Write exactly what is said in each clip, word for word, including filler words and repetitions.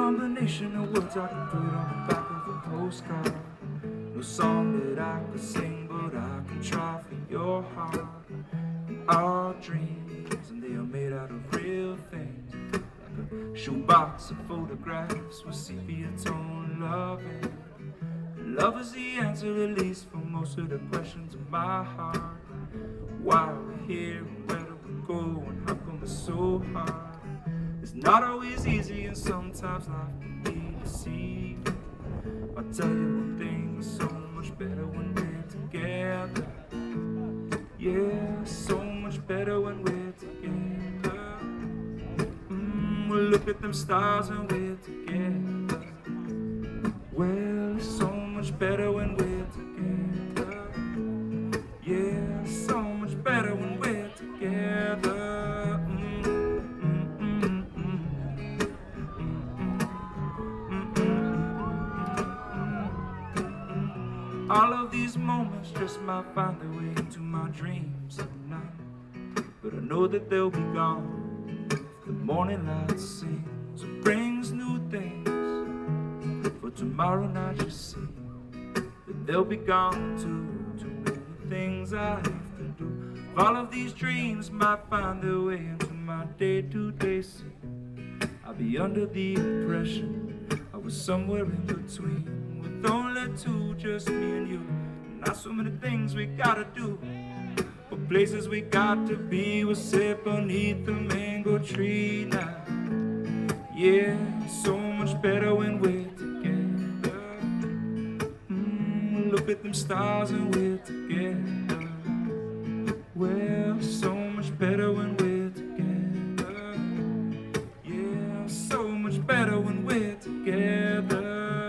combination of words I can put on the back of a postcard. No song that I could sing, but I can try for your heart. Our dreams, and they are made out of real things, like a shoebox of photographs with sepia tone loving. Love is the answer, at least for most of the questions in my heart. Why we're here, where do we go, and how come it's so hard? It's not always easy, and sometimes life can be deceiving. I'll tell you one thing, it's so much better when we're together. Yeah, so much better when we're together. Mm, we'll look at them stars and we're together. Well, it's so much better when we're together. Yeah, so much better when we're together. Mm, mm, mm, mm, mm, mm, mm. All of these moments just might find their way into my dreams tonight, but I know that they'll be gone if the morning light sings or brings new things. For tomorrow night you see that they'll be gone too. Too many things I have to do. If all of these dreams might find their way into my day-to-day scene, I'll be under the impression I was somewhere in between, with only two, just me and you. Not so many things we gotta do, but places we got to be. We'll sit beneath the mango tree now. Yeah, so much better when we're together. Mm, look at them stars and we're together. Well, so much better when we're together. Yeah, so much better when we're together.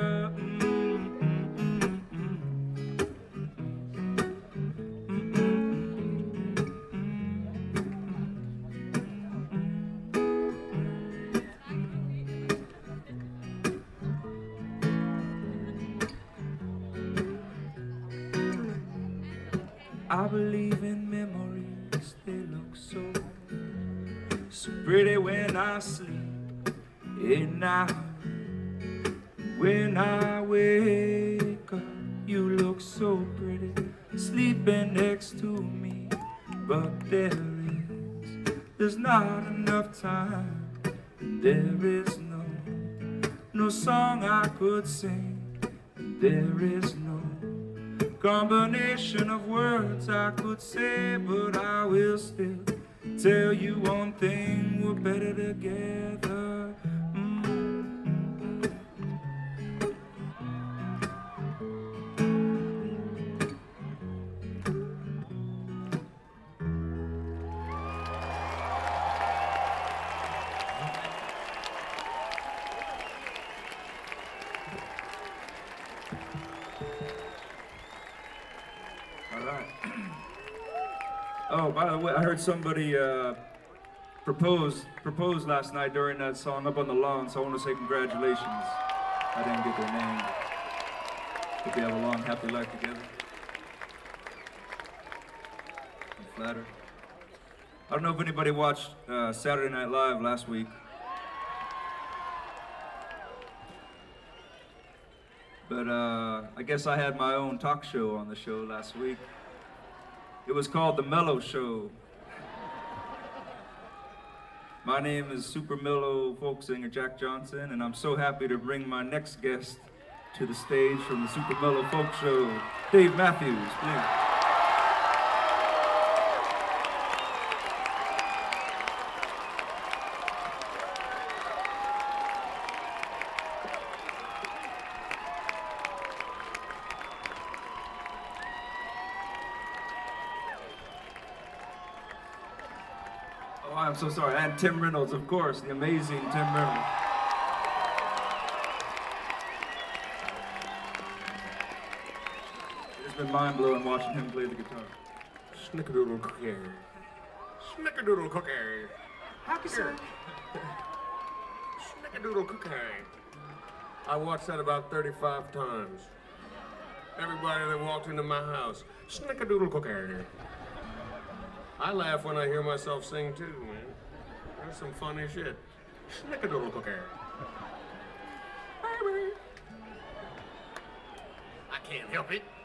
I believe in memories, they look so, so pretty when I sleep at night. When I wake up, you look so pretty, sleeping next to me. But there is, there's not enough time. There is no, no song I could sing. There is no combination of words I could say, but I will still tell you one thing, we're better together. Mm-hmm. Oh, by the way, I heard somebody uh, propose propose last night during that song up on the lawn, so I want to say congratulations. I didn't get their name. Hope you have a long, happy life together. I'm flattered. I don't know if anybody watched uh, Saturday Night Live last week. But uh, I guess I had my own talk show on the show last week. It was called The Mellow Show. My name is super mellow folk singer Jack Johnson, and I'm so happy to bring my next guest to the stage from the Super Mellow Folk Show, Dave Matthews, please. Oh, I'm so sorry. And Tim Reynolds, of course, the amazing Tim Reynolds. It's been mind-blowing watching him play the guitar. Snickerdoodle cookie. Snickerdoodle cookie. Happy sir. Snickerdoodle cookie. I watched that about thirty-five times. Everybody that walked into my house, snickerdoodle cookie. I laugh when I hear myself sing too, man. That's some funny shit. Snickerdoodle cookie. I can't help it.